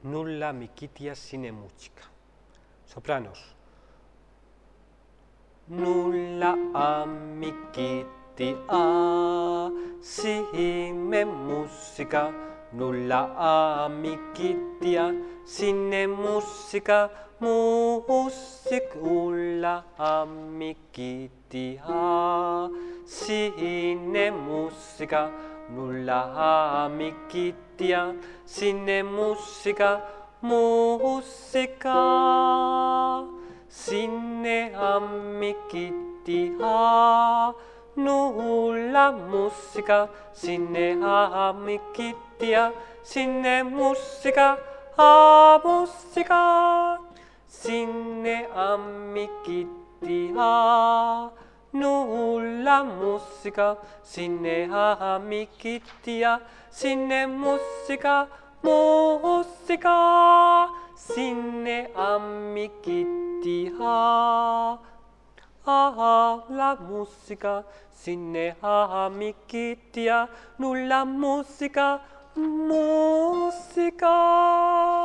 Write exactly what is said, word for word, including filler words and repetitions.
nulla mikitia sine musica. Sopranos. Nulla amicitia sine musica, nulla amicitia sine musica, music nulla amicitia sine musica, nulla amicitia sine musica, musica sine amicitia, nulla musica sine amicitia sine musica, a musica sine amicitia, nulla musica sine amicitia sine musica, musica sine amicitia, ah, la musica sine amicitia, nulla musica, musica.